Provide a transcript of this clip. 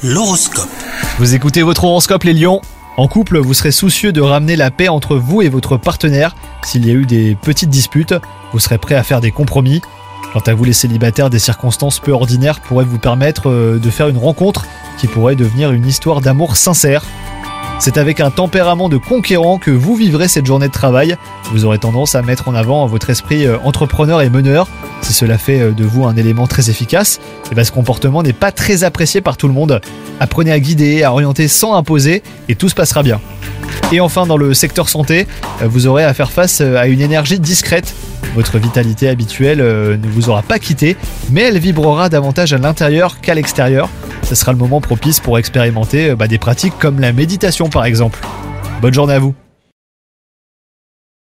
L'horoscope. Vous écoutez votre horoscope les lions. En couple, vous serez soucieux de ramener la paix entre vous et votre partenaire. S'il y a eu des petites disputes, vous serez prêt à faire des compromis. Quant à vous les célibataires, des circonstances peu ordinaires pourraient vous permettre de faire une rencontre qui pourrait devenir une histoire d'amour sincère. C'est avec un tempérament de conquérant que vous vivrez cette journée de travail. Vous aurez tendance à mettre en avant votre esprit entrepreneur et meneur. Si cela fait de vous un élément très efficace, ce comportement n'est pas très apprécié par tout le monde. Apprenez à guider, à orienter sans imposer et tout se passera bien. Et enfin, dans le secteur santé, vous aurez à faire face à une énergie discrète. Votre vitalité habituelle ne vous aura pas quitté, mais elle vibrera davantage à l'intérieur qu'à l'extérieur. Ce sera le moment propice pour expérimenter des pratiques comme la méditation par exemple. Bonne journée à vous.